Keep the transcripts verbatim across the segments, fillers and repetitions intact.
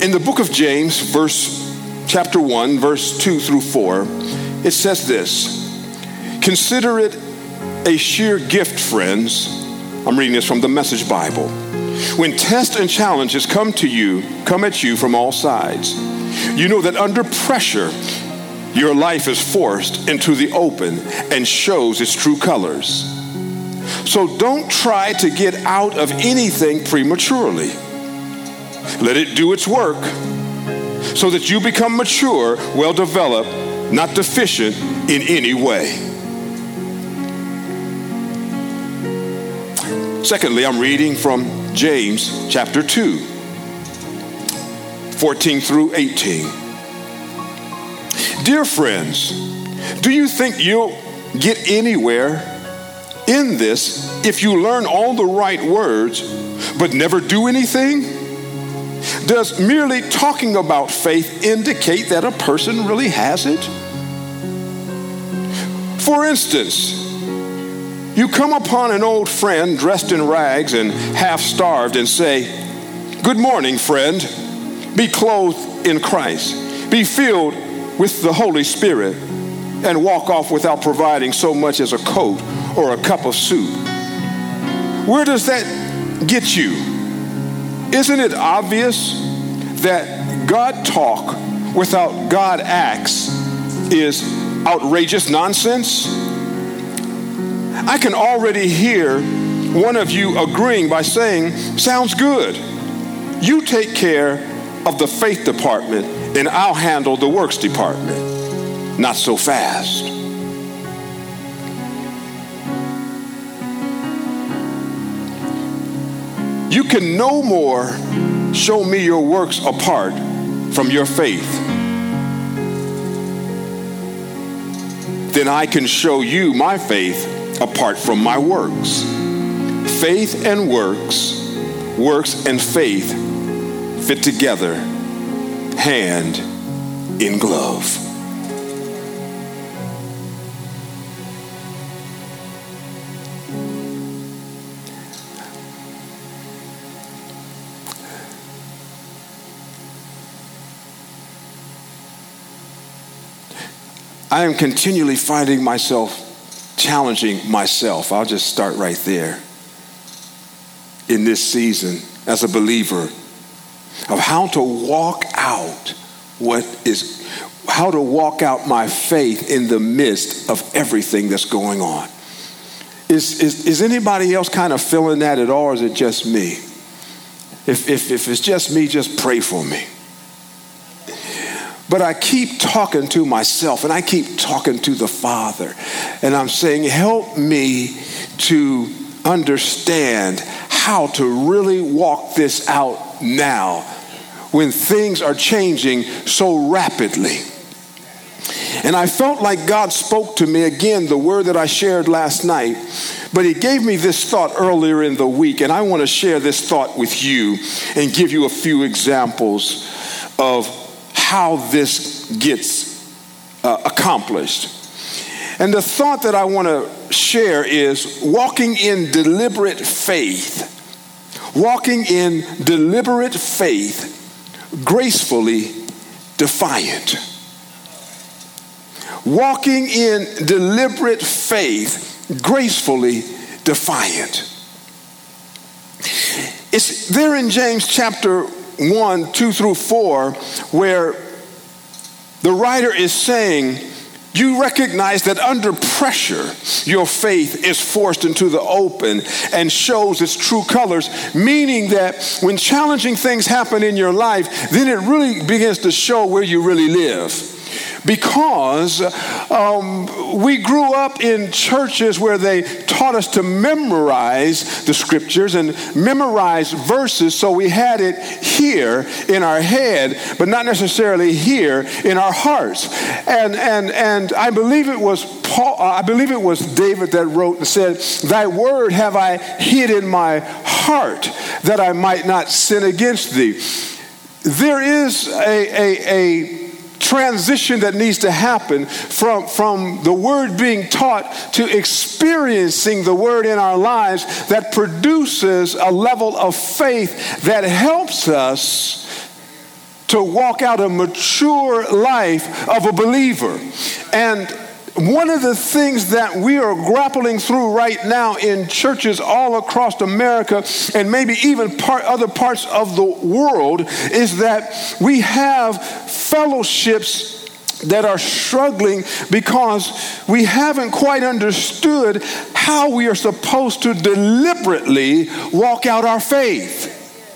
In the book of James, verse chapter one, verse two through four, it says this: consider it a sheer gift, friends. I'm reading this from the Message Bible. When tests and challenges come to you, come at you from all sides, you know that under pressure, your life is forced into the open and shows its true colors. So don't try to get out of anything prematurely. Let it do its work so that you become mature, well-developed, not deficient in any way. Secondly, I'm reading from James chapter two, fourteen through eighteen. Dear friends, do you think you'll get anywhere in this if you learn all the right words but never do anything? Does merely talking about faith indicate that a person really has it? For instance, you come upon an old friend dressed in rags and half-starved and say, "Good morning, friend. Be clothed in Christ. Be filled with the Holy Spirit," and walk off without providing so much as a coat or a cup of soup. Where does that get you? Isn't it obvious that God talk without God acts is outrageous nonsense? I can already hear one of you agreeing by saying, "Sounds good. You take care of the faith department and I'll handle the works department." Not so fast. You can no more show me your works apart from your faith than I can show you my faith apart from my works. Faith and works, works and faith fit together, hand in glove. I am continually finding myself challenging myself. I'll just start right there. In this season, as a believer, of how to walk out what is, how to walk out my faith in the midst of everything that's going on. Is, is, is anybody else kind of feeling that at all, or is it just me? If, if, if it's just me, just pray for me. But I keep talking to myself and I keep talking to the Father. And I'm saying, help me to understand how to really walk this out now when things are changing so rapidly. And I felt like God spoke to me again, the word that I shared last night. But he gave me this thought earlier in the week. And I want to share this thought with you and give you a few examples of how this gets uh, accomplished. And the thought that I want to share is walking in deliberate faith. Walking in deliberate faith, gracefully defiant. Walking in deliberate faith, gracefully defiant. It's there in James chapter one, two through four, where the writer is saying, you recognize that under pressure, your faith is forced into the open and shows its true colors, meaning that when challenging things happen in your life, then it really begins to show where you really live. Because um, we grew up in churches where they taught us to memorize the scriptures and memorize verses, so we had it here in our head, but not necessarily here in our hearts. And and and I believe it was Paul. I believe it was David that wrote and said, "Thy word have I hid in my heart, that I might not sin against thee." There is a a, a transition that needs to happen from, from the word being taught to experiencing the word in our lives that produces a level of faith that helps us to walk out a mature life of a believer. And one of the things that we are grappling through right now in churches all across America and maybe even part, other parts of the world is that we have fellowships that are struggling because we haven't quite understood how we are supposed to deliberately walk out our faith.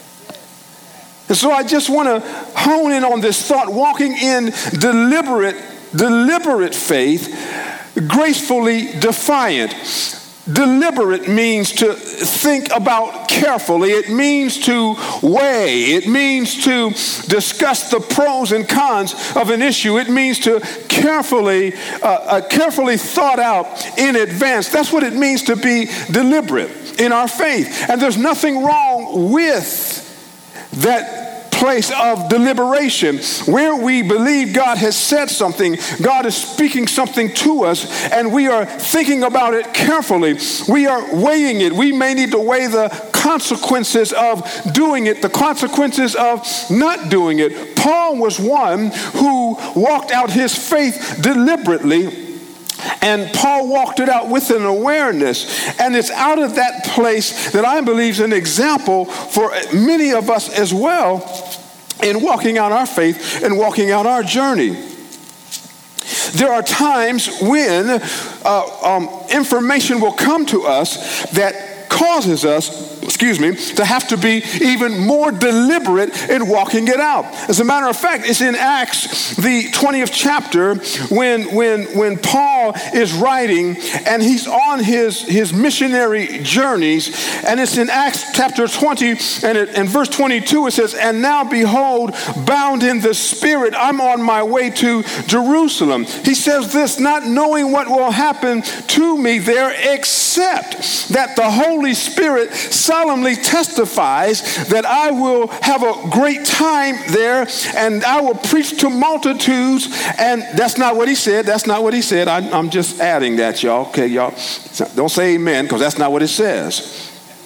And so I just want to hone in on this thought, walking in deliberate Deliberate faith, gracefully defiant. Deliberate means to think about carefully. It means to weigh. It means to discuss the pros and cons of an issue. It means to carefully, uh, uh, carefully thought out in advance. That's what it means to be deliberate in our faith. And there's nothing wrong with that place of deliberation where we believe God has said something, God is speaking something to us, and we are thinking about it carefully. We are weighing it. We may need to weigh the consequences of doing it, the consequences of not doing it. Paul was one who walked out his faith deliberately. And Paul walked it out with an awareness. And it's out of that place that I believe is an example for many of us as well in walking out our faith and walking out our journey. There are times when uh, um, information will come to us that causes us, excuse me, to have to be even more deliberate in walking it out. As a matter of fact, it's in Acts, the twentieth chapter, when when when Paul is writing and he's on his, his missionary journeys, and it's in Acts chapter twenty, and it, in verse twenty-two it says, "And now behold, bound in the Spirit, I'm on my way to Jerusalem." He says this, "Not knowing what will happen to me there, except that the Holy Spirit solemnly testifies that I will have a great time there, and I will preach to multitudes." And that's not what he said. That's not what he said. I, I'm just adding that, y'all. Okay, y'all. Don't say amen, because that's not what it says.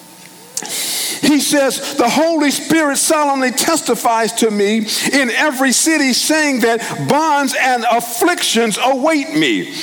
He says, "The Holy Spirit solemnly testifies to me in every city, saying that bonds and afflictions await me."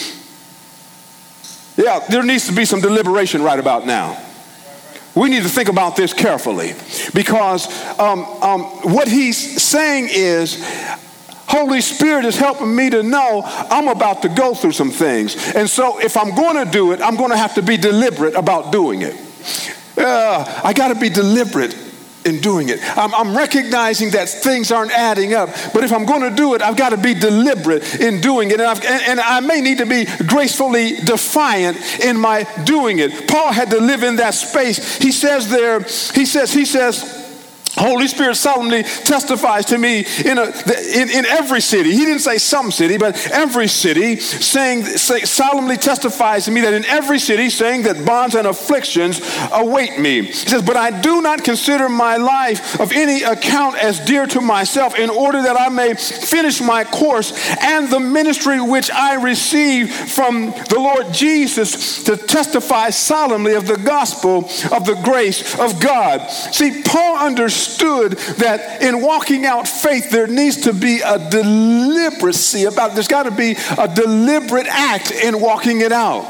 Yeah, there needs to be some deliberation right about now. We need to think about this carefully, because um, um, what he's saying is, Holy Spirit is helping me to know I'm about to go through some things. And so if I'm going to do it, I'm going to have to be deliberate about doing it. Uh, I got to be deliberate in doing it. I'm, I'm recognizing that things aren't adding up, but if I'm going to do it, I've got to be deliberate in doing it, and, I've, and, and I may need to be gracefully defiant in my doing it. Paul had to live in that space. He says there, he says, he says, Holy Spirit solemnly testifies to me in, a, in, in every city. He didn't say some city, but every city, saying, say, solemnly testifies to me that in every city, saying that bonds and afflictions await me. He says, "But I do not consider my life of any account as dear to myself, in order that I may finish my course and the ministry which I received from the Lord Jesus, to testify solemnly of the gospel of the grace of God." See, Paul understood that in walking out faith, there needs to be a deliberacy about it. There's got to be a deliberate act in walking it out.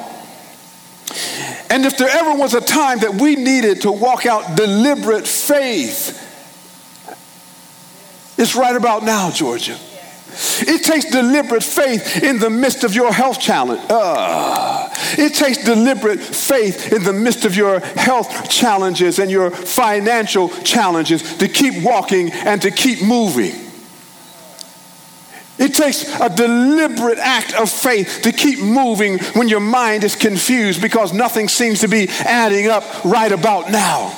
And if there ever was a time that we needed to walk out deliberate faith, it's right about now, Georgia. It takes deliberate faith in the midst of your health challenge. Uh, it takes deliberate faith in the midst of your health challenges and your financial challenges to keep walking and to keep moving. It takes a deliberate act of faith to keep moving when your mind is confused because nothing seems to be adding up right about now.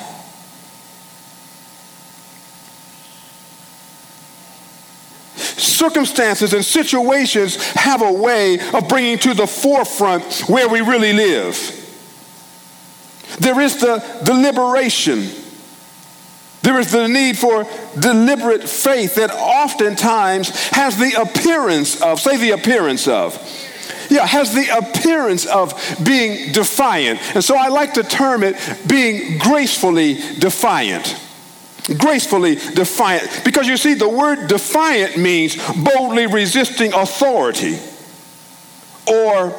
Circumstances and situations have a way of bringing to the forefront where we really live. There is the deliberation. There is the need for deliberate faith that oftentimes has the appearance of, say the appearance of, yeah, has the appearance of being defiant. And so I like to term it being gracefully defiant. Gracefully defiant. Because you see, the word defiant means boldly resisting authority or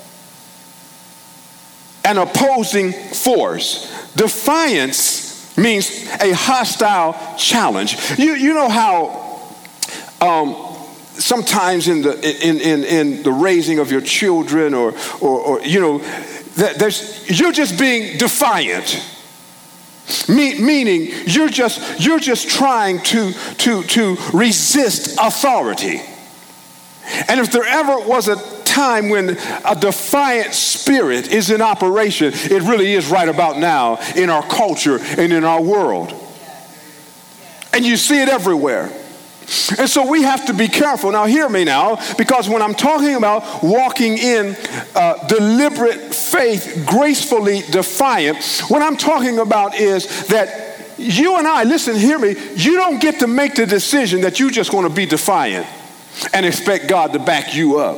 an opposing force. Defiance means a hostile challenge. You, you know how um, sometimes in the in, in, in the raising of your children or or, or you know, that there's you're just being defiant. Me, meaning you're just you're just trying to to to resist authority. And if there ever was a time when a defiant spirit is in operation, it really is right about now in our culture and in our world. And you see it everywhere. And so we have to be careful. Now hear me now, because when I'm talking about walking in uh, deliberate faith, gracefully defiant, what I'm talking about is that you and I, listen, hear me, you don't get to make the decision that you're just going to be defiant and expect God to back you up.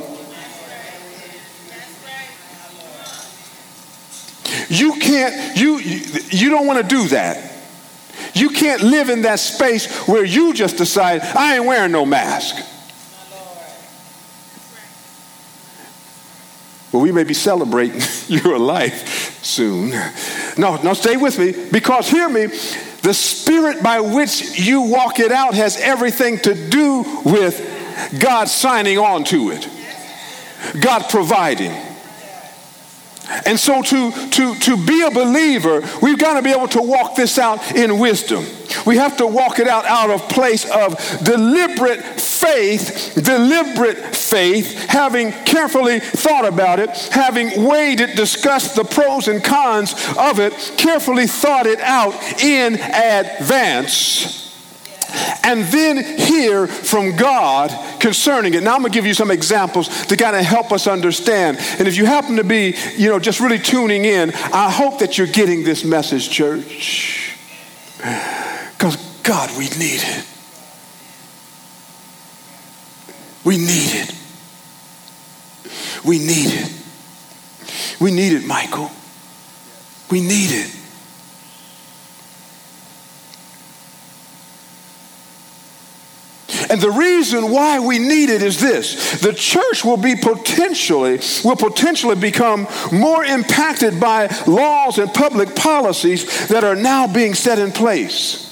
You can't, you, you don't want to do that. You can't live in that space where you just decide, I ain't wearing no mask. Well, we may be celebrating your life soon. No, no, stay with me, because hear me, the spirit by which you walk it out has everything to do with God signing on to it, God providing. And so to, to, to be a believer, we've got to be able to walk this out in wisdom. We have to walk it out out of place of deliberate faith, deliberate faith, having carefully thought about it, having weighed it, discussed the pros and cons of it, carefully thought it out in advance, and then hear from God concerning it. Now I'm going to give you some examples to kind of help us understand. And if you happen to be, you know, just really tuning in, I hope that you're getting this message, church. Because God, we need it. We need it. We need it. We need it, Michael. We need it. And the reason why we need it is this: the church will be potentially, will potentially become more impacted by laws and public policies that are now being set in place.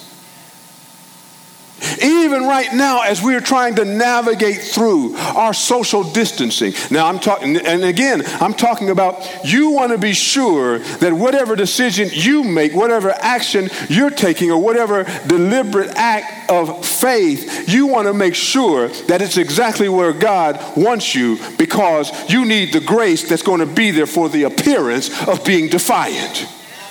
Even right now, as we are trying to navigate through our social distancing. Now I'm talking, and again, I'm talking about you want to be sure that whatever decision you make, whatever action you're taking, or whatever deliberate act of faith, you want to make sure that it's exactly where God wants you, because you need the grace that's going to be there for the appearance of being defiant.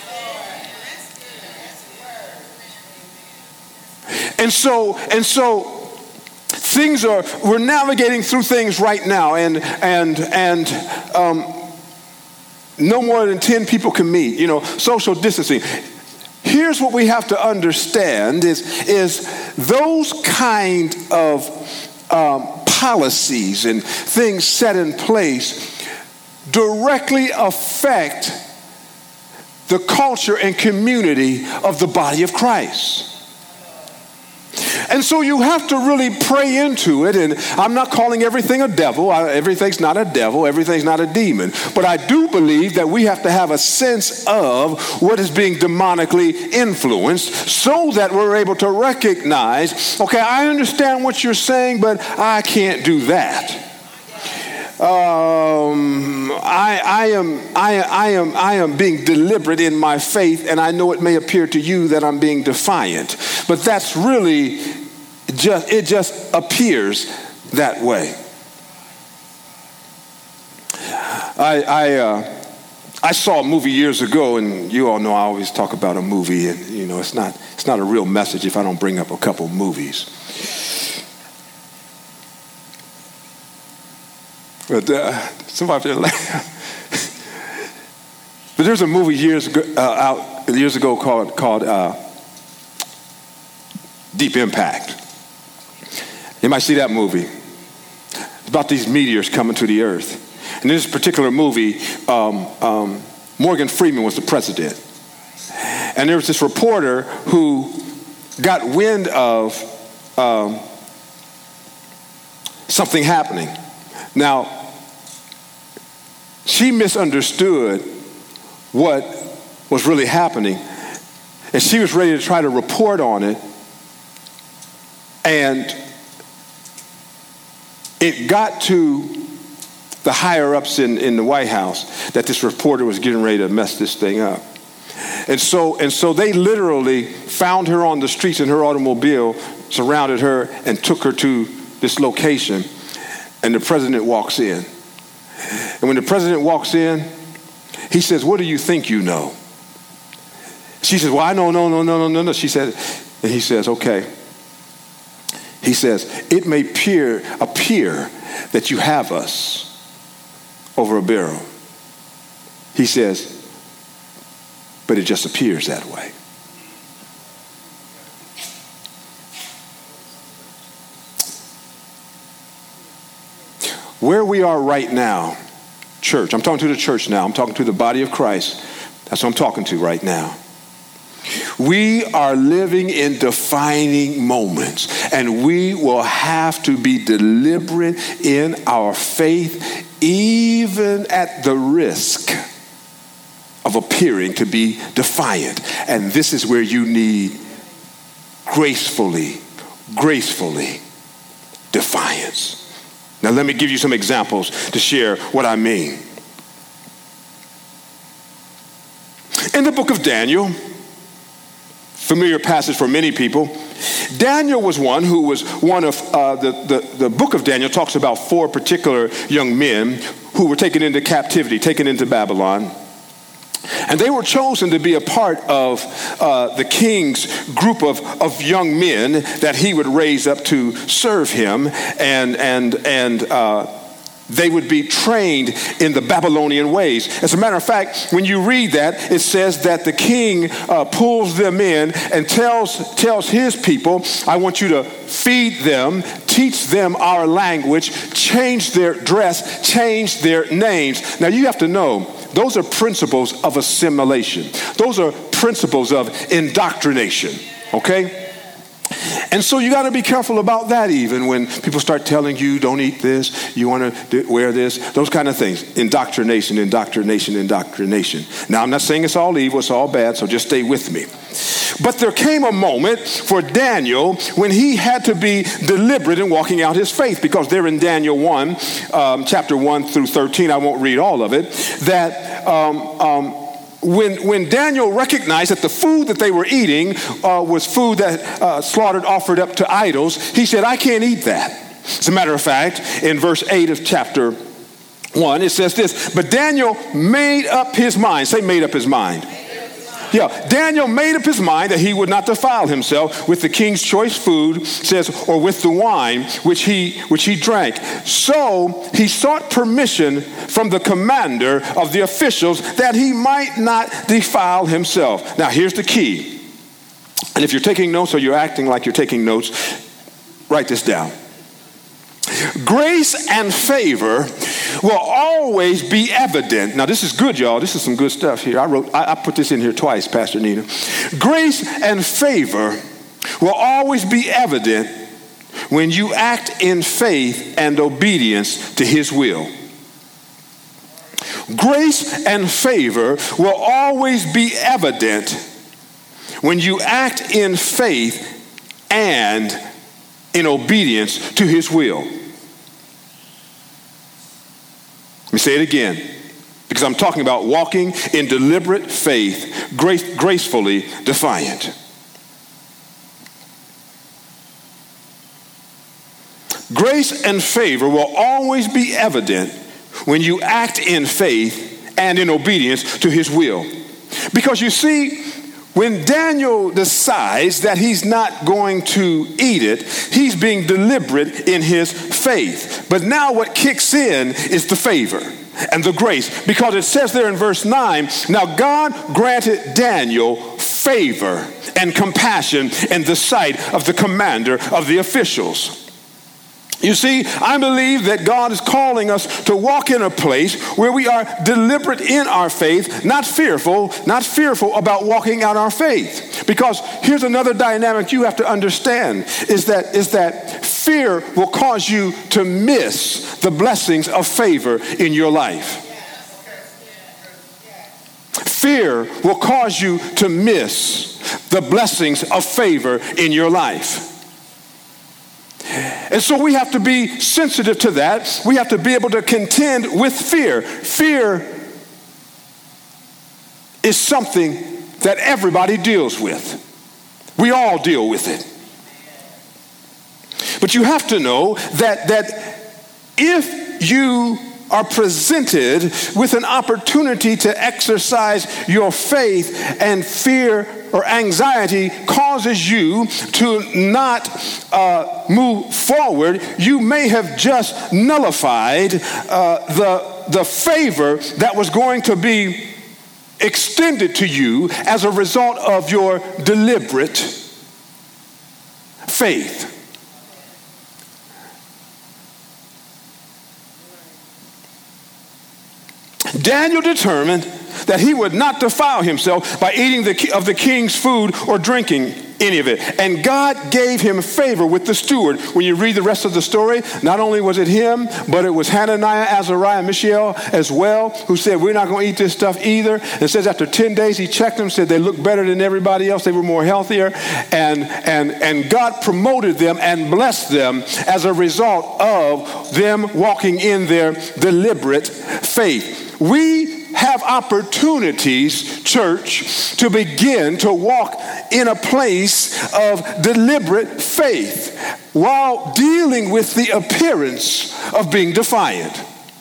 And so, and so things are, we're navigating through things right now, and, and, and, um, no more than ten people can meet, you know, social distancing. Here's what we have to understand is, is those kind of, um, policies and things set in place directly affect the culture and community of the body of Christ. And so you have to really pray into it. And I'm not calling everything a devil. I, everything's not a devil. Everything's not a demon. But I do believe that we have to have a sense of what is being demonically influenced, so that we're able to recognize, okay, I understand what you're saying, but I can't do that. Um, I, I am, I, I am, I am being deliberate in my faith, and I know it may appear to you that I'm being defiant, but that's really just, it just appears that way. I, I, uh, I saw a movie years ago, and you all know I always talk about a movie, and you know it's not, it's not a real message if I don't bring up a couple movies. But uh, somebody laugh. But there's a movie years ago, uh, out years ago called called uh, Deep Impact. You might see that movie. It's about these meteors coming to the earth. And in this particular movie, um, um, Morgan Freeman was the president. And there was this reporter who got wind of um, something happening. Now, she misunderstood what was really happening, and she was ready to try to report on it, and it got to the higher-ups in, in the White House that this reporter was getting ready to mess this thing up. And so, and so they literally found her on the streets in her automobile, surrounded her, and took her to this location. And the president walks in. And when the president walks in, he says, "What do you think you know?" She says, "Well, I know, no, no, no, no, no, no." She said, and he says, "Okay." He says, "It may appear, appear that you have us over a barrel." He says, "But it just appears that way." Where we are right now, church, I'm talking to the church now, I'm talking to the body of Christ. That's what I'm talking to right now. We are living in defining moments, and we will have to be deliberate in our faith, even at the risk of appearing to be defiant. And this is where you need gracefully, gracefully defiance. Now let me give you some examples to share what I mean. In the book of Daniel, familiar passage for many people, Daniel was one who was one of, uh, the, the, the book of Daniel talks about four particular young men who were taken into captivity, taken into Babylon. And they were chosen to be a part of uh, the king's group of, of young men that he would raise up to serve him. And, and, and uh, they would be trained in the Babylonian ways. As a matter of fact, when you read that, it says that the king uh, pulls them in and tells, tells his people, "I want you to feed them, teach them our language, change their dress, change their names." Now you have to know, those are principles of assimilation. Those are principles of indoctrination, okay? And so you got to be careful about that, even when people start telling you, "Don't eat this, you want to wear this," those kind of things. Indoctrination, indoctrination, indoctrination. Now, I'm not saying it's all evil, it's all bad, so just stay with me. But there came a moment for Daniel when he had to be deliberate in walking out his faith, because there in Daniel one, um, chapter one through thirteen, I won't read all of it, that um, um, When, when Daniel recognized that the food that they were eating uh, was food that uh, slaughtered, offered up to idols, he said, "I can't eat that." As a matter of fact, in verse eight of chapter one, it says this, "But Daniel made up his mind." Say, made up his mind. Yeah, Daniel made up his mind that he would not defile himself with the king's choice food, says, or with the wine which he which he drank. So he sought permission from the commander of the officials that he might not defile himself. Now here's the key. And if you're taking notes or you're acting like you're taking notes, write this down. Grace and favor will always be evident. Now this is good, y'all. This is some good stuff here. I wrote, I, I put this in here twice, Pastor Nina. Grace and favor will always be evident when you act in faith and obedience to his will. Grace and favor will always be evident when you act in faith and in obedience to his will. Let me say it again, because I'm talking about walking in deliberate faith, grace, gracefully defiant. Grace and favor will always be evident when you act in faith and in obedience to his will. Because you see, when Daniel decides that he's not going to eat it, he's being deliberate in his faith. But now what kicks in is the favor and the grace, because it says there in verse nine, "Now God granted Daniel favor and compassion in the sight of the commander of the officials." You see, I believe that God is calling us to walk in a place where we are deliberate in our faith, not fearful, not fearful about walking out our faith. Because here's another dynamic you have to understand is that, is that fear will cause you to miss the blessings of favor in your life. Fear will cause you to miss the blessings of favor in your life. And so we have to be sensitive to that. We have to be able to contend with fear. Fear is something that everybody deals with. We all deal with it. But you have to know that, that if you are presented with an opportunity to exercise your faith and fear or anxiety causes you to not uh, move forward, you may have just nullified uh, the, the favor that was going to be extended to you as a result of your deliberate faith. Daniel determined that he would not defile himself by eating the, of the king's food or drinking any of it. And God gave him favor with the steward. When you read the rest of the story, not only was it him, but it was Hananiah, Azariah, Mishael as well, who said, we're not going to eat this stuff either. It says after ten days, he checked them, said they looked better than everybody else. They were more healthier. And, and, and God promoted them and blessed them as a result of them walking in their deliberate faith. We have opportunities, church, to begin to walk in a place of deliberate faith while dealing with the appearance of being defiant.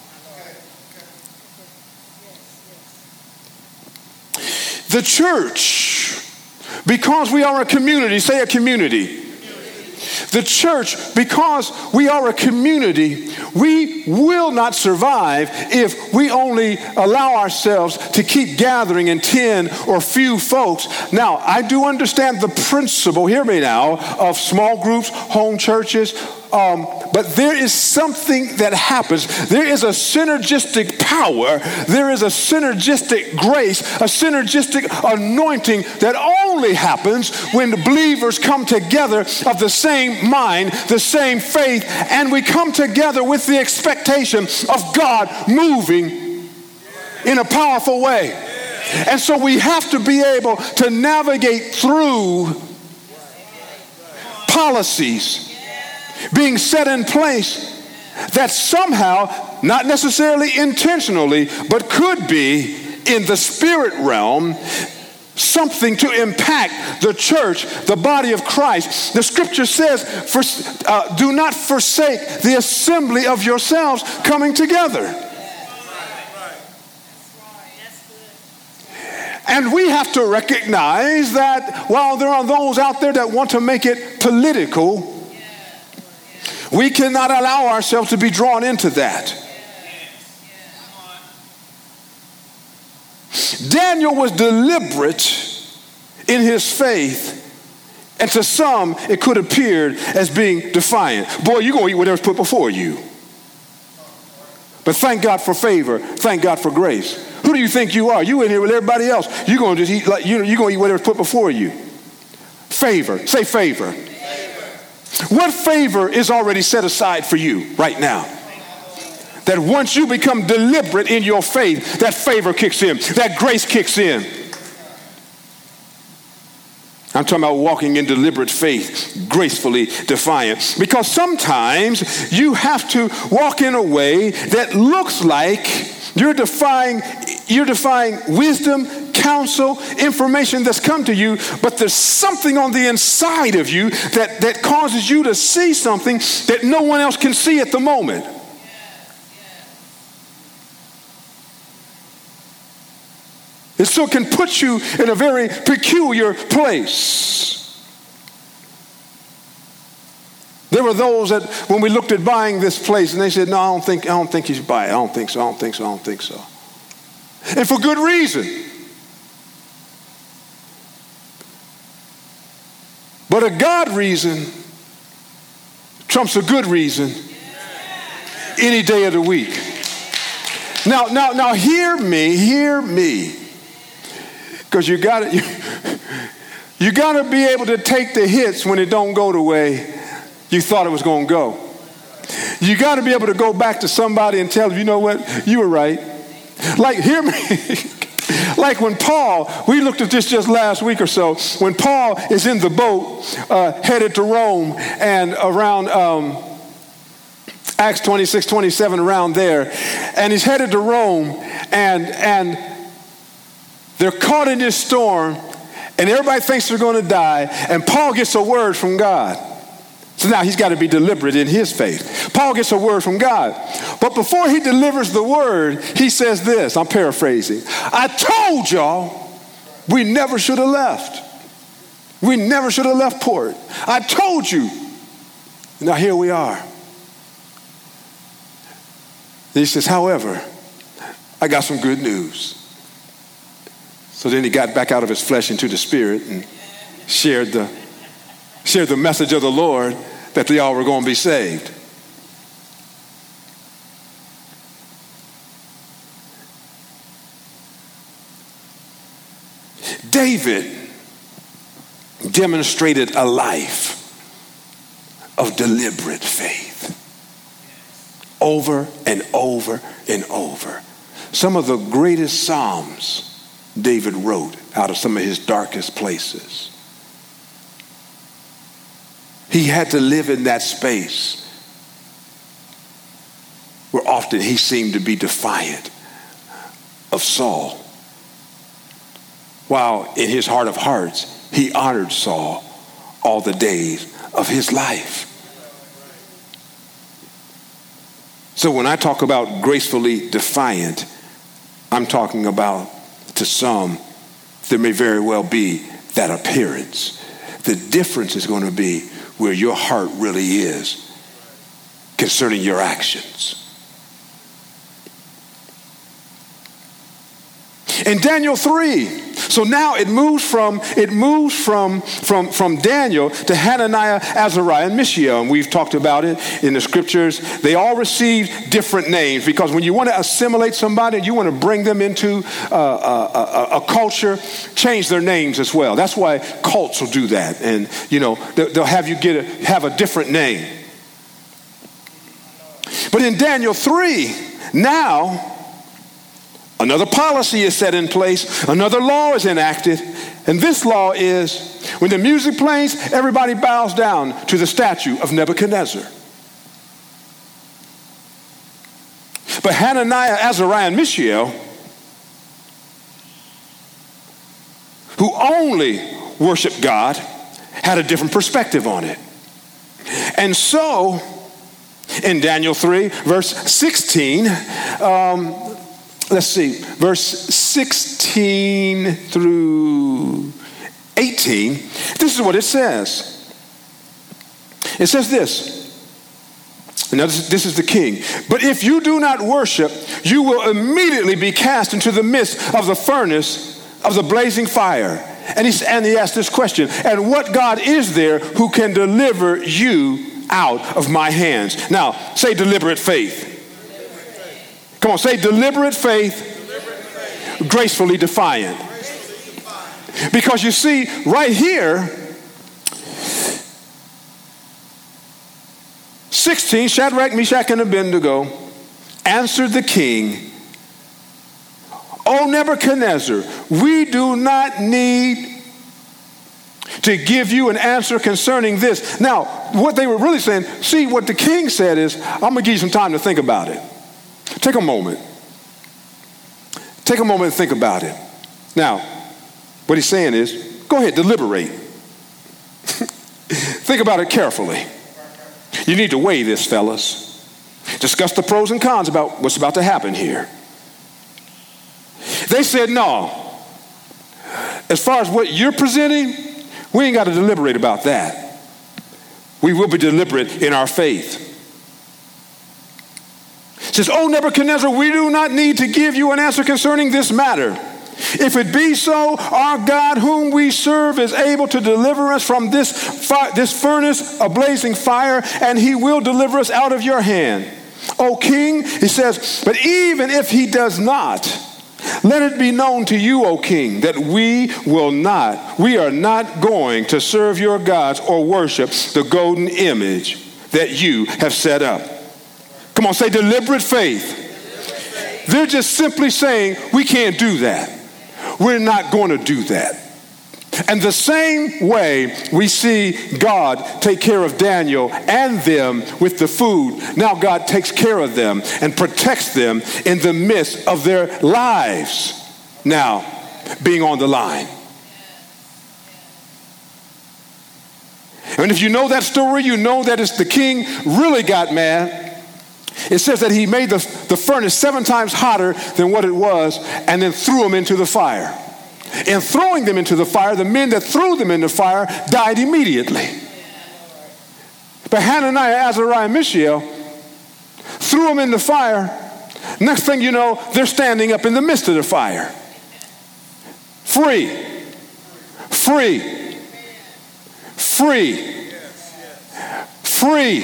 The church, because we are a community, say a community. The church, because we are a community, we will not survive if we only allow ourselves to keep gathering in ten or few folks. Now, I do understand the principle, hear me now, of small groups, home churches, um, but there is something that happens. There is a synergistic power. There is a synergistic grace, a synergistic anointing that only happens when the believers come together of the same mind, the same faith, and we come together with the expectation of God moving in a powerful way. And so we have to be able to navigate through policies being set in place that somehow, not necessarily intentionally, but could be in the spirit realm, something to impact the church, the body of Christ. The scripture says, for, uh, do not forsake the assembly of yourselves coming together. And we have to recognize that while there are those out there that want to make it political, we cannot allow ourselves to be drawn into that. Daniel was deliberate in his faith, and to some it could appear as being defiant. Boy, you're going to eat whatever's put before you. But thank God for favor. Thank God for grace. Who do you think you are? You in here with everybody else. You're going to just eat like you. You're going to eat whatever's put before you. Favor. Say favor. What favor is already set aside for you right now? That once you become deliberate in your faith, that favor kicks in, that grace kicks in. I'm talking about walking in deliberate faith, gracefully defiant. Because sometimes you have to walk in a way that looks like you're defying, you're defying wisdom, counsel, information that's come to you, but there's something on the inside of you that, that causes you to see something that no one else can see at the moment. It still can put you in a very peculiar place. There were those that when we looked at buying this place and they said, no, I don't think, I don't think you should buy it. I don't think so. I don't think so. I don't think so. And for good reason. But a God reason trumps a good reason any day of the week. Now, now, now hear me, hear me. Because you got it. You got to be able to take the hits when it don't go the way you thought it was going to go. You got to be able to go back to somebody and tell them, you know what, you were right. Like, hear me. Like when Paul, we looked at this just last week or so, when Paul is in the boat uh, headed to Rome, and around um, Acts twenty-six, twenty-seven, around there, and he's headed to Rome, and and they're caught in this storm, and everybody thinks they're going to die, and Paul gets a word from God. So now he's got to be deliberate in his faith. Paul gets a word from God. But before he delivers the word, he says this, I'm paraphrasing. I told y'all we never should have left. We never should have left port. I told you. Now here we are. He says, however, I got some good news. So then he got back out of his flesh into the spirit and shared the shared the message of the Lord that they all were going to be saved. David demonstrated a life of deliberate faith over and over and over. Some of the greatest Psalms David wrote out of some of his darkest places. He had to live in that space where often he seemed to be defiant of Saul, while in his heart of hearts, he honored Saul all the days of his life. So when I talk about gracefully defiant, I'm talking about, to some, there may very well be that appearance. The difference is going to be where your heart really is concerning your actions. In Daniel three, so now it moves from it moves from from from Daniel to Hananiah, Azariah, and Mishael, and we've talked about it in the scriptures. They all received different names because when you want to assimilate somebody, you want to bring them into uh, a, a, a culture, change their names as well. That's why cults will do that, and you know they'll have you get a, have a different name. But in Daniel three, now another policy is set in place. Another law is enacted. And this law is when the music plays, everybody bows down to the statue of Nebuchadnezzar. But Hananiah, Azariah, and Mishael, who only worshiped God, had a different perspective on it. And so, in Daniel three, verse sixteen, um, let's see, verse sixteen through eighteen, this is what it says. It says this. Now this, this is the king. But if you do not worship, you will immediately be cast into the midst of the furnace of the blazing fire. And he, and he asked this question, and what God is there who can deliver you out of my hands? Now, say deliberate faith. Come on, say deliberate faith, deliberate faith. Gracefully defiant. Gracefully defiant. Because you see, right here, sixteen, Shadrach, Meshach, and Abednego answered the king, O Nebuchadnezzar, we do not need to give you an answer concerning this. Now, what they were really saying, see, what the king said is, I'm going to give you some time to think about it. Take a moment. Take a moment and think about it. Now, what he's saying is, go ahead, deliberate. Think about it carefully. You need to weigh this, fellas. Discuss the pros and cons about what's about to happen here. They said, no. As far as what you're presenting, we ain't got to deliberate about that. We will be deliberate in our faith. It says, O Nebuchadnezzar, we do not need to give you an answer concerning this matter. If it be so, our God whom we serve is able to deliver us from this, fi- this furnace of blazing fire, and he will deliver us out of your hand. O king, he says, but even if he does not, Let it be known to you, O king, that we will not, we are not going to serve your gods or worship the golden image that you have set up. Come on, say deliberate faith. Deliberate faith. They're just simply saying, we can't do that. We're not going to do that. And the same way we see God take care of Daniel and them with the food, now God takes care of them and protects them in the midst of their lives now being on the line. And if you know that story, you know that it's the king really got mad. It says that he made the, the furnace seven times hotter than what it was and then threw them into the fire. In throwing them into the fire, the men that threw them in the fire died immediately. But Hananiah, Azariah, and Mishael threw them in the fire. Next thing you know, they're standing up in the midst of the fire. Free. Free. Free. Free.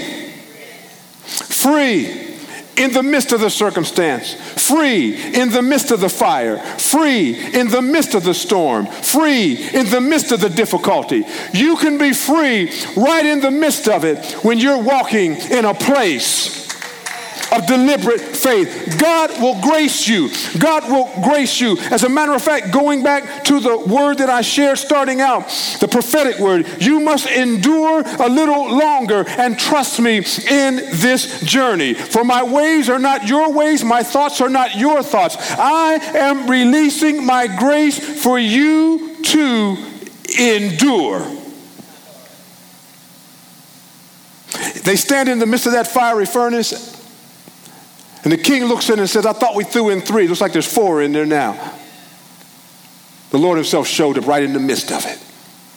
Free. In the midst of the circumstance, free in the midst of the fire, free in the midst of the storm, free in the midst of the difficulty. You can be free right in the midst of it when you're walking in a place of deliberate faith. God will grace you. God will grace you. As a matter of fact, going back to the word that I shared starting out, the prophetic word, you must endure a little longer and trust me in this journey. For my ways are not your ways, my thoughts are not your thoughts. I am releasing my grace for you to endure. They stand in the midst of that fiery furnace. And the king looks in and says, I thought we threw in three. Looks like there's four in there now. The Lord himself showed up right in the midst of it.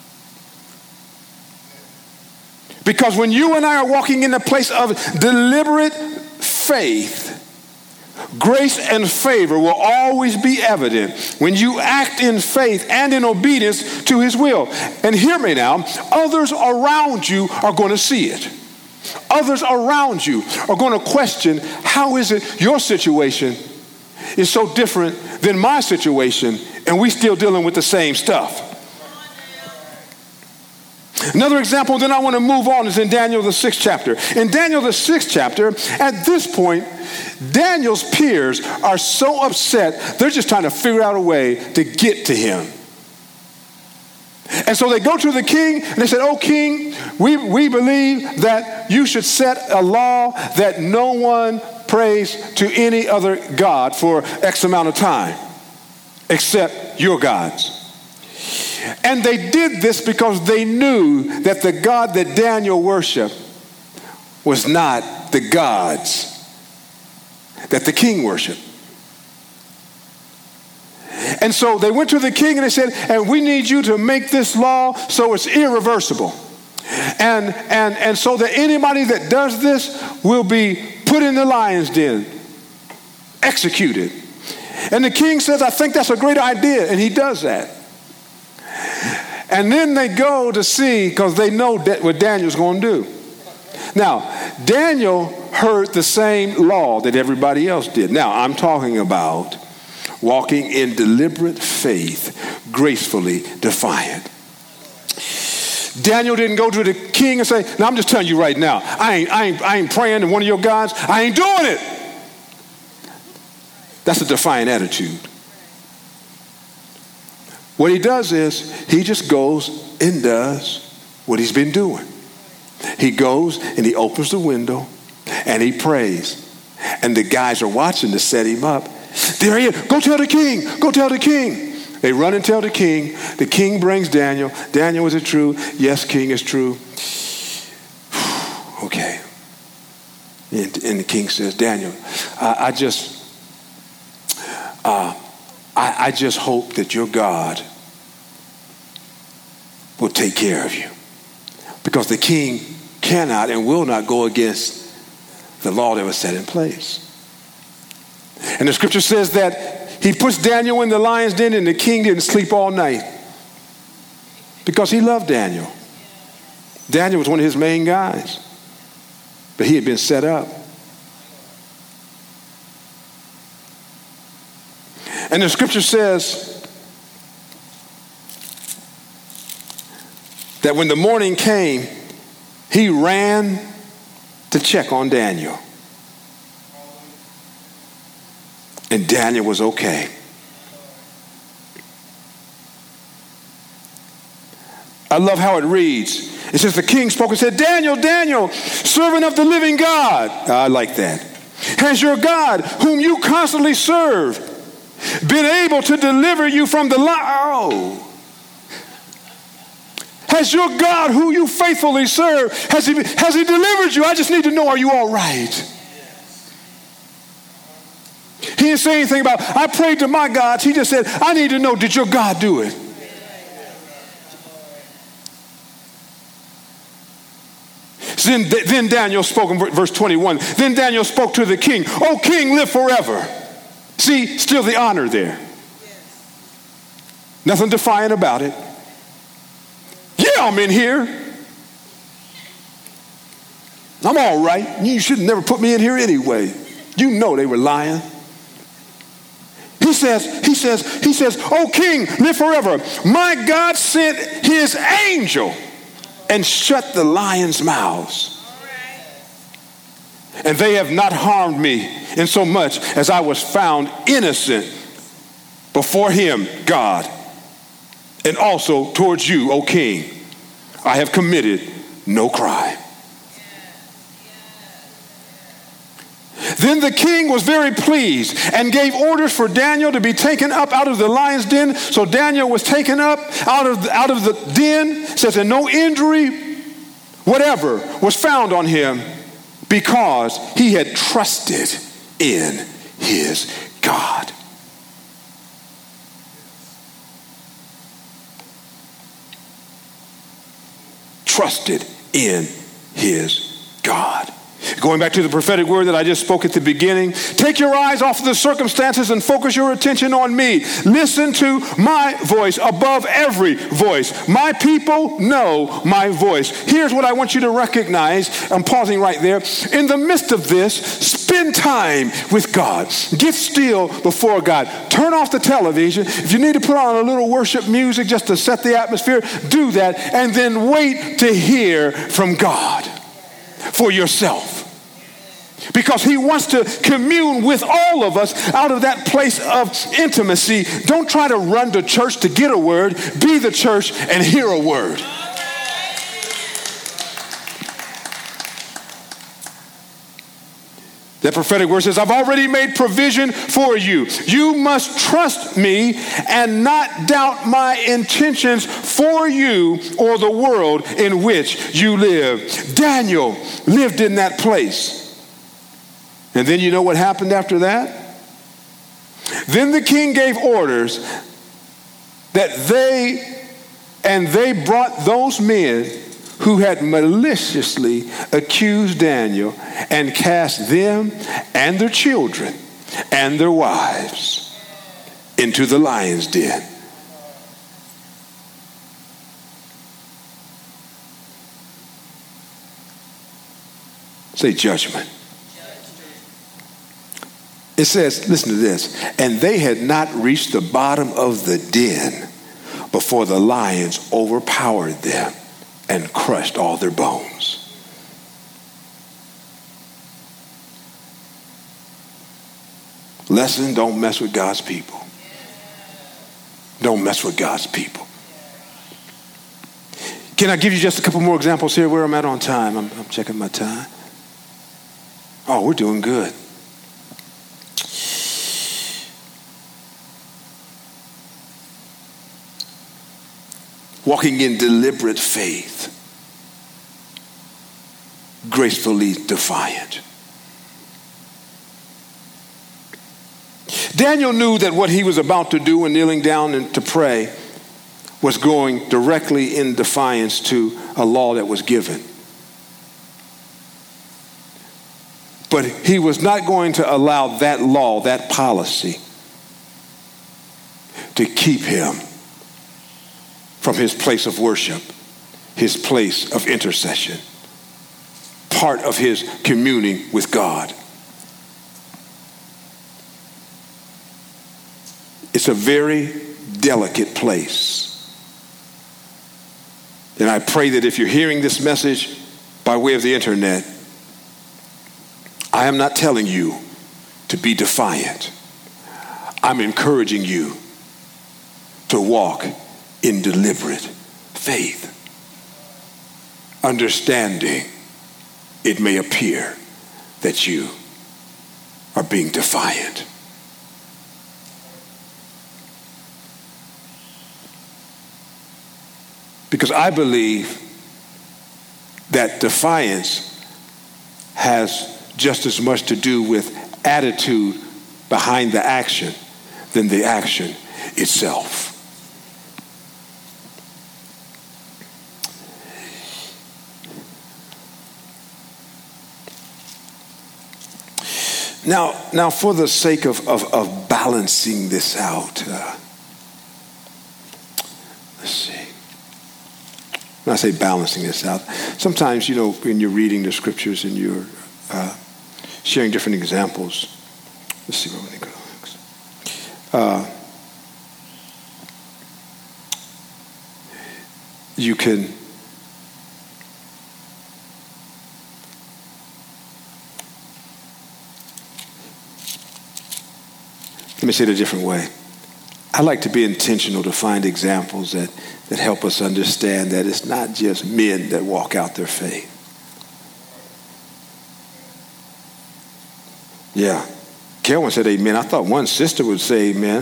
Because when you and I are walking in a place of deliberate faith, grace and favor will always be evident when you act in faith and in obedience to his will. And hear me now, others around you are going to see it. Others around you are going to question, how is it your situation is so different than my situation and we still dealing with the same stuff? Another example, then I want to move on, is in Daniel the sixth chapter. In Daniel the sixth chapter, at this point, Daniel's peers are so upset, they're just trying to figure out a way to get to him. And so they go to the king and they said, oh, king, we, we believe that you should set a law that no one prays to any other god for X amount of time except your gods. And they did this because they knew that the God that Daniel worshiped was not the gods that the king worshiped. And so they went to the king and they said, and we need you to make this law so it's irreversible. And, and, and so that anybody that does this will be put in the lion's den, executed. And the king says, I think that's a great idea. And he does that. And then they go to see, because they know that what Daniel's going to do. Now, Daniel heard the same law that everybody else did. Now, I'm talking about walking in deliberate faith, gracefully defiant. Daniel didn't go to the king and say, now I'm just telling you right now, I ain't, I ain't, I ain't praying to one of your gods. I ain't doing it. That's a defiant attitude. What he does is he just goes and does what he's been doing. He goes and he opens the window and he prays. And the guys are watching to set him up. There he is. Go tell the king. Go tell the king. They run and tell the king. The king brings Daniel. Daniel, is it true? Yes, king, it's true. Okay. And, and the king says, Daniel, I, I just, uh, I, I just hope that your God will take care of you. Because the king cannot and will not go against the law that was set in place. And the scripture says that he puts Daniel in the lion's den and the king didn't sleep all night because he loved Daniel. Daniel was one of his main guys, but he had been set up. And the scripture says that when the morning came, he ran to check on Daniel. And Daniel was okay. I love how it reads. It says the king spoke and said, Daniel, Daniel, servant of the living God. I like that. Has your God, whom you constantly serve, been able to deliver you from the lion? Oh. Has your God, who you faithfully serve, has he, has he delivered you? I just need to know, are you all right? He didn't say anything about, I prayed to my gods. He just said, I need to know, did your God do it? Then, then Daniel spoke in verse twenty-one. Then Daniel spoke to the king. O king, live forever. See, still the honor there. Nothing defiant about it. Yeah, I'm in here. I'm all right. You should have never put me in here anyway. You know they were lying. He says, he says, he says, O king, live forever. My God sent his angel and shut the lions' mouths. And they have not harmed me in so much as I was found innocent before him, God, and also towards you, O king. I have committed no crime. Then the king was very pleased and gave orders for Daniel to be taken up out of the lion's den. So Daniel was taken up out of the, out of the den. It says, and no injury whatever was found on him because he had trusted in his God. Trusted in his God. Going back to the prophetic word that I just spoke at the beginning, take your eyes off of the circumstances and focus your attention on me. Listen to my voice above every voice. My people know my voice. Here's what I want you to recognize. I'm pausing right there. In the midst of this, spend time with God. Get still before God. Turn off the television. If you need to put on a little worship music just to set the atmosphere, do that. And then wait to hear from God for yourself. Because he wants to commune with all of us out of that place of intimacy. Don't try to run to church to get a word. Be the church and hear a word. That prophetic word says, I've already made provision for you. You must trust me and not doubt my intentions for you or the world in which you live. Daniel lived in that place. And then you know what happened after that? Then the king gave orders that they, and they brought those men who had maliciously accused Daniel and cast them and their children and their wives into the lion's den. Say judgment. It says, listen to this, and they had not reached the bottom of the den before the lions overpowered them and crushed all their bones. Lesson, don't mess with God's people. Don't mess with God's people. Can I give you just a couple more examples here where I'm at on time? I'm, I'm checking my time. Oh, we're doing good. Walking in deliberate faith, gracefully defiant. Daniel knew that what he was about to do in kneeling down and to pray was going directly in defiance to a law that was given. But he was not going to allow that law, that policy, to keep him from his place of worship, his place of intercession, part of his communing with God. It's a very delicate place. And I pray that if you're hearing this message by way of the internet, I am not telling you to be defiant. I'm encouraging you to walk in deliberate faith, understanding it may appear that you are being defiant. Because I believe that defiance has just as much to do with attitude behind the action than the action itself. Now, now for the sake of, of, of balancing this out, uh, let's see. When I say balancing this out, sometimes, you know, when you're reading the scriptures and you're uh, sharing different examples, let's see where we go next. Uh, you can let me say it a different way. I like to be intentional to find examples that, that help us understand that it's not just men that walk out their faith. Yeah. Kelvin said amen. I thought one sister would say amen.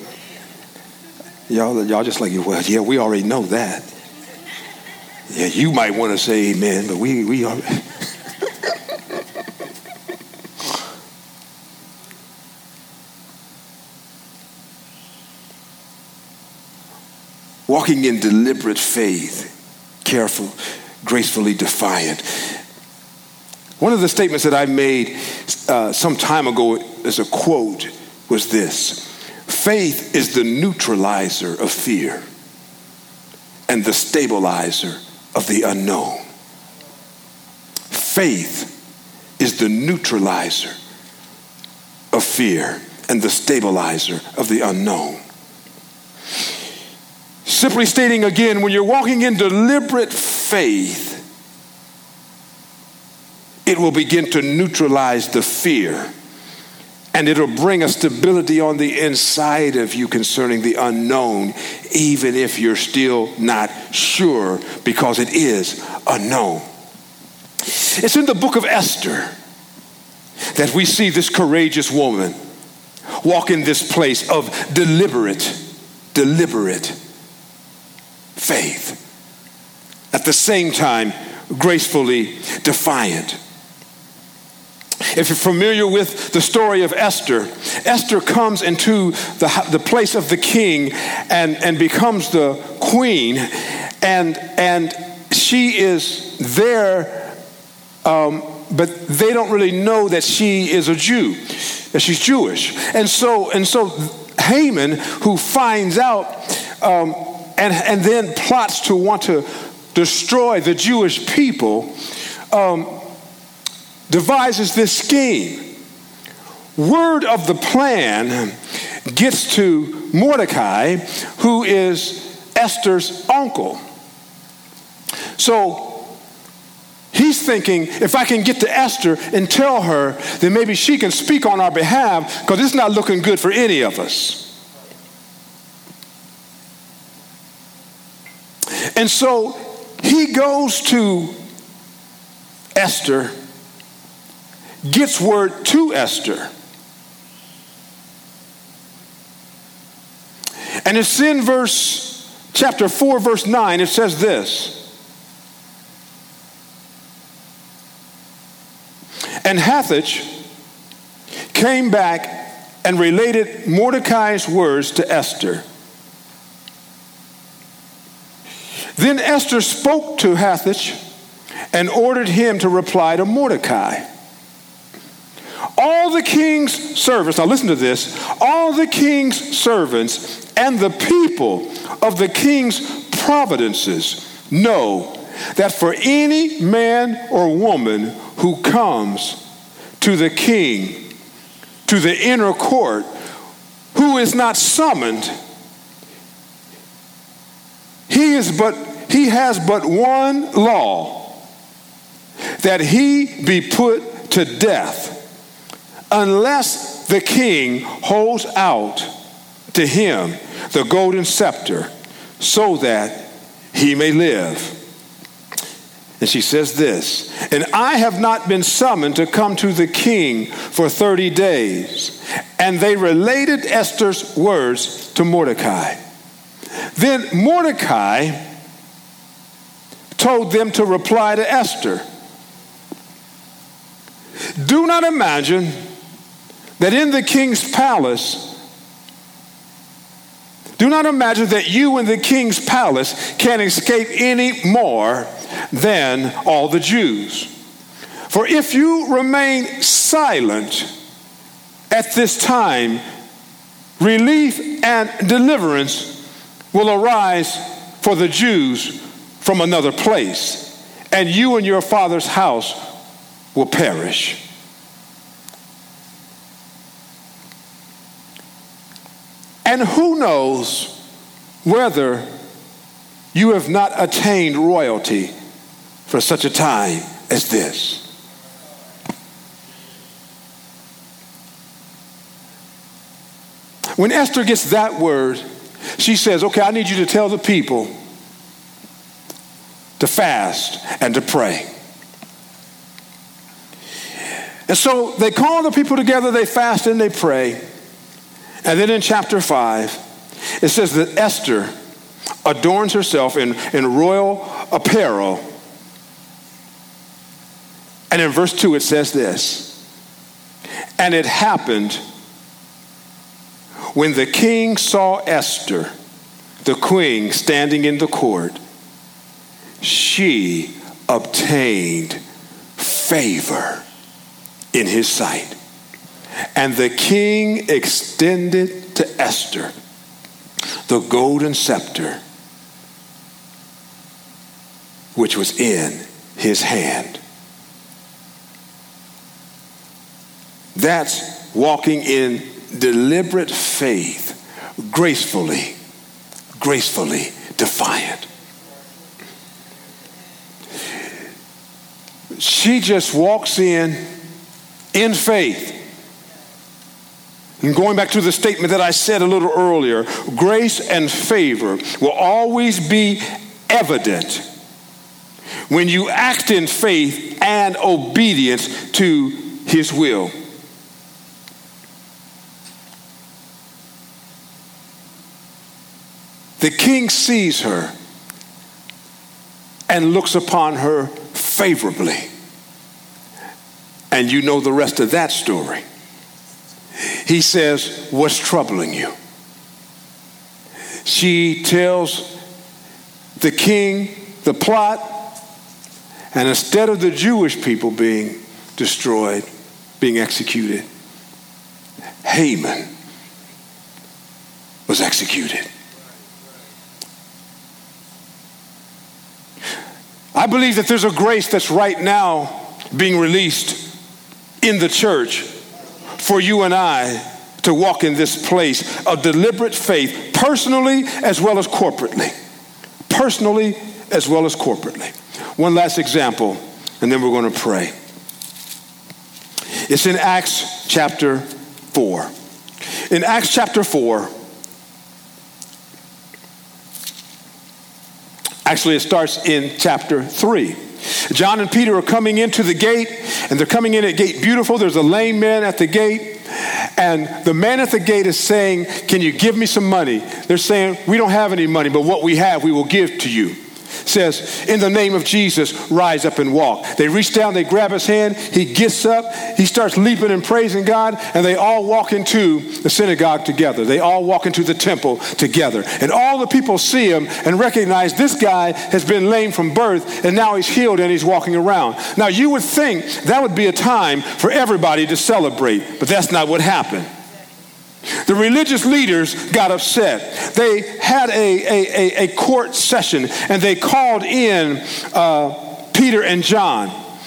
Y'all, y'all just like, well, yeah, we already know that. Yeah, you might want to say amen, but we, we are. Walking in deliberate faith, careful, gracefully defiant. One of the statements that I made uh, some time ago as a quote was this: faith is the neutralizer of fear and the stabilizer of the unknown. Faith is the neutralizer of fear and the stabilizer of the unknown. Simply stating again, when you're walking in deliberate faith, it will begin to neutralize the fear, and it'll bring a stability on the inside of you concerning the unknown, even if you're still not sure, because it is unknown. It's in the book of Esther that we see this courageous woman walk in this place of deliberate, deliberate faith. At the same time, gracefully defiant. If you're familiar with the story of Esther, Esther comes into the, the place of the king and, and becomes the queen, and, and she is there, um, but they don't really know that she is a Jew, that she's Jewish. And so, and so Haman, who finds out um, and, and then plots to want to destroy the Jewish people, um, devises this scheme. Word of the plan gets to Mordecai, who is Esther's uncle. So he's thinking, if I can get to Esther and tell her, then maybe she can speak on our behalf, because it's not looking good for any of us. And so he goes to Esther, gets word to Esther. And it's in verse, chapter four, verse nine, it says this: and Hathach came back and related Mordecai's words to Esther. Then Esther spoke to Hathach and ordered him to reply to Mordecai. All the king's servants, now listen to this, all the king's servants and the people of the king's providences know that for any man or woman who comes to the king, to the inner court, who who is not summoned, he is but he has but one law, that he be put to death, unless the king holds out to him the golden scepter, so that he may live. And she says this, and I have not been summoned to come to the king for thirty days. And they related Esther's words to Mordecai. Then Mordecai told them to reply to Esther, do not imagine that in the king's palace, do not imagine that you in the king's palace can escape any more than all the Jews. For if you remain silent at this time, relief and deliverance will arise for the Jews from another place, and you and your father's house will perish. And who knows whether you have not attained royalty for such a time as this? When Esther gets that word, she says, okay, I need you to tell the people to fast and to pray. And so they call the people together, they fast and they pray. And then in chapter five, it says that Esther adorns herself in, in royal apparel. And in verse two, it says this, and it happened when the king saw Esther, the queen, standing in the court, she obtained favor in his sight. And the king extended to Esther the golden scepter which was in his hand. That's walking in deliberate faith, gracefully, gracefully defiant. She just walks in in faith. And going back to the statement that I said a little earlier, grace and favor will always be evident when you act in faith and obedience to his will. The king sees her and looks upon her favorably. And you know the rest of that story. He says, what's troubling you? She tells the king the plot, and instead of the Jewish people being destroyed, being executed, Haman was executed. I believe that there's a grace that's right now being released in the church for you and I to walk in this place of deliberate faith, personally as well as corporately. Personally as well as corporately. One last example, and then we're going to pray. It's in Acts chapter four. In Acts chapter four, actually it starts in chapter three. John and Peter are coming into the gate, and they're coming in at Gate Beautiful. There's a lame man at the gate, and the man at the gate is saying, can you give me some money? They're saying, we don't have any money, but what we have, we will give to you. Says, in the name of Jesus, rise up and walk. They reach down, they grab his hand, he gets up, he starts leaping and praising God, and they all walk into the synagogue together. They all walk into the temple together. And all the people see him and recognize this guy has been lame from birth, and now he's healed and he's walking around. Now you would think that would be a time for everybody to celebrate, but that's not what happened. The religious leaders got upset. They had a, a, a, a court session, and they called in uh, Peter and John.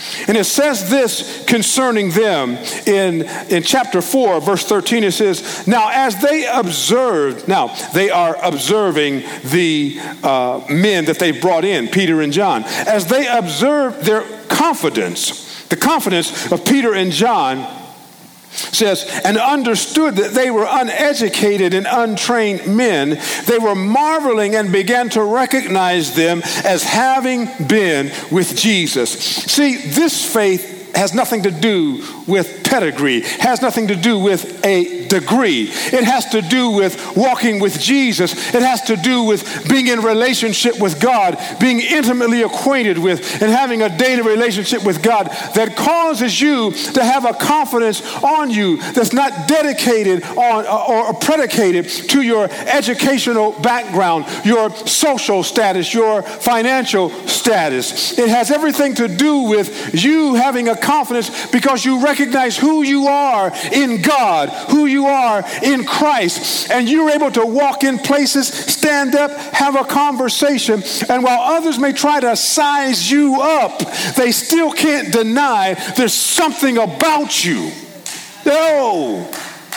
And it says this concerning them in, in chapter four, verse thirteen. It says, now as they observed, now they are observing the uh, men that they brought in, Peter and John. As they observed their confidence, the confidence of Peter and John, says, and understood that they were uneducated and untrained men, they were marveling and began to recognize them as having been with Jesus. See, this faith has nothing to do with pedigree, has nothing to do with a degree. It has to do with walking with Jesus. It has to do with being in relationship with God, being intimately acquainted with and having a daily relationship with God that causes you to have a confidence on you that's not dedicated on or predicated to your educational background, your social status, your financial status. It has everything to do with you having a confidence because you recognize who you are in God, who you are in Christ, and you're able to walk in places, stand up, have a conversation, and while others may try to size you up, they still can't deny there's something about you. No.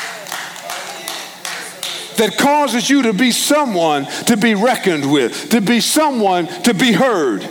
That causes you to be someone to be reckoned with, to be someone to be heard.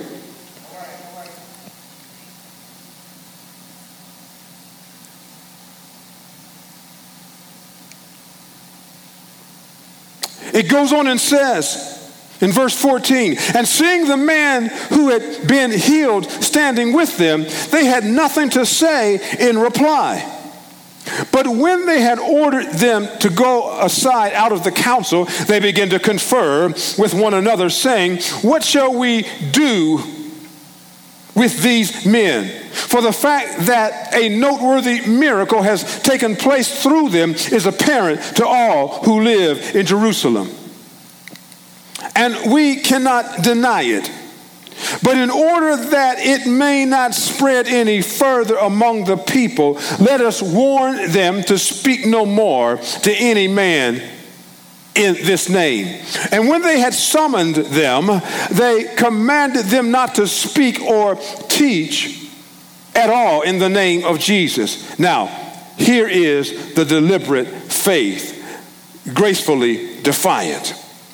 It goes on and says in verse fourteen, and seeing the man who had been healed standing with them, they had nothing to say in reply. But when they had ordered them to go aside out of the council, they began to confer with one another, saying, what shall we do with these men? For the fact that a noteworthy miracle has taken place through them is apparent to all who live in Jerusalem. And we cannot deny it. But in order that it may not spread any further among the people, let us warn them to speak no more to any man in this name. And when they had summoned them, they commanded them not to speak or teach at all in the name of Jesus. Now, here is the deliberate faith, gracefully defiant.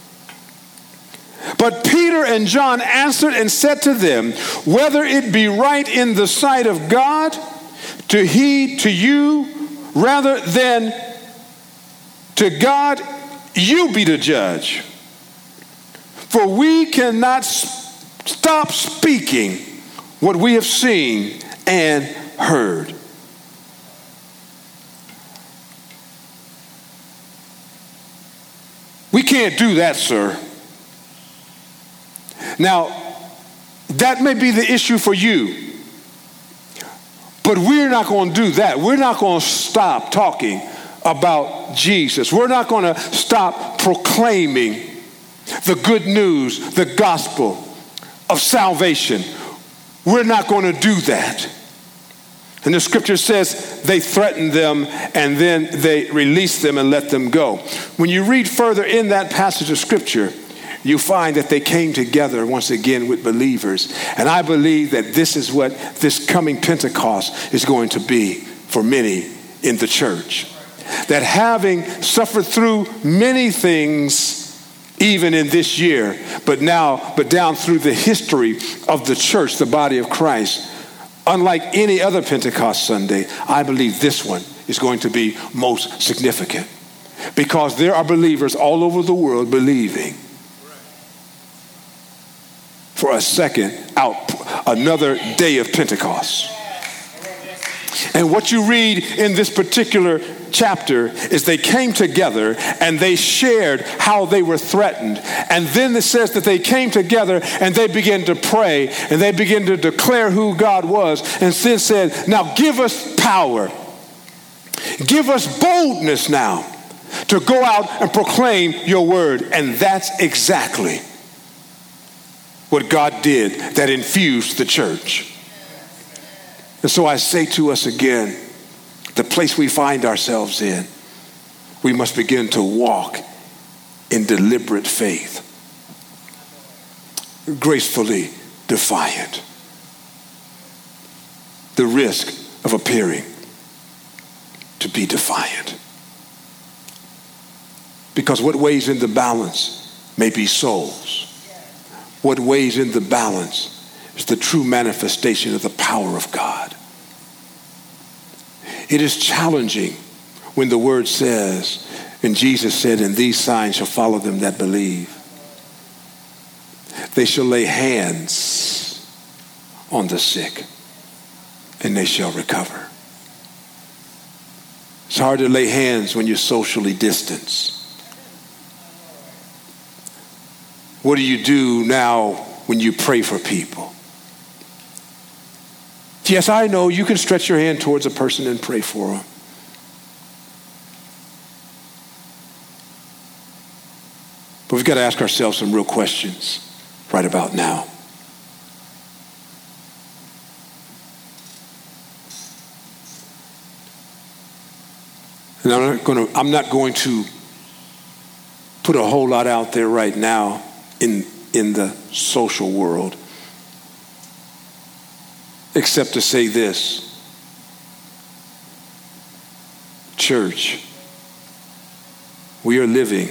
But Peter and John answered and said to them, whether it be right in the sight of God to heed to you rather than to God, you be the judge. For we cannot stop speaking what we have seen and heard. We can't do that, sir. Now, that may be the issue for you, but we're not going to do that. We're not going to stop talking about Jesus. We're not going to stop proclaiming the good news, the gospel of salvation. We're not going to do that. And the scripture says they threatened them and then they released them and let them go. When you read further in that passage of scripture, you find that they came together once again with believers. And I believe that this is what this coming Pentecost is going to be for many in the church. That having suffered through many things, even in this year, but now, but down through the history of the church, the body of Christ, unlike any other Pentecost Sunday, I believe this one is going to be most significant. Because there are believers all over the world believing for a second out, another day of Pentecost. And what you read in this particular chapter is they came together and they shared how they were threatened. And then it says that they came together and they began to pray and they began to declare who God was. And then said, now give us power. Give us boldness now to go out and proclaim your word. And that's exactly what God did that infused the church. And so I say to us again, the place we find ourselves in, we must begin to walk in deliberate faith, gracefully defiant. the risk of appearing to be defiant. Because what weighs in the balance may be souls. What weighs in the balance is the true manifestation of the power of God. It is challenging when the word says, and Jesus said, and these signs shall follow them that believe. They shall lay hands on the sick and they shall recover. It's hard to lay hands when you're socially distanced. What do you do now when you pray for people? Yes, I know you can stretch your hand towards a person and pray for them. But we've got to ask ourselves some real questions right about now. And I'm not going to, I'm not going to put a whole lot out there right now in, in the social world, except to say this. Church, we are living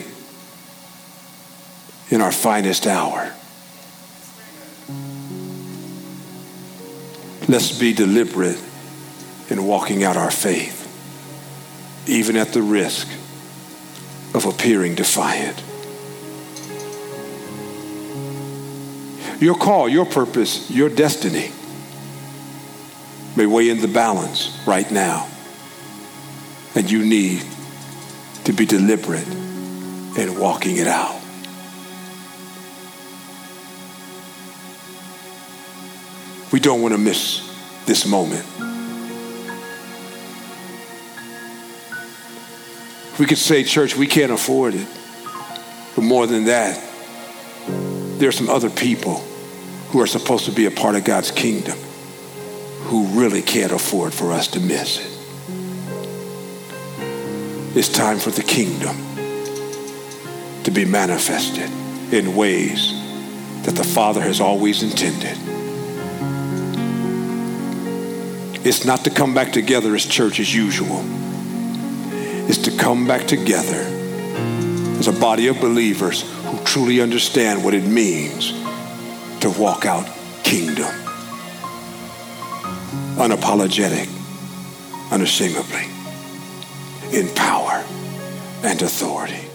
in our finest hour. Let's be deliberate in walking out our faith, even at the risk of appearing defiant. Your call, your purpose, your destiny may weigh in the balance right now. And you need to be deliberate in walking it out. We don't want to miss this moment. We could say, church, we can't afford it. But more than that, there are some other people who are supposed to be a part of God's kingdom who really can't afford for us to miss it. It's time for the kingdom to be manifested in ways that the Father has always intended. It's not to come back together as church as usual. It's to come back together as a body of believers who truly understand what it means to walk out kingdom. Unapologetic, unashamedly, in power and authority.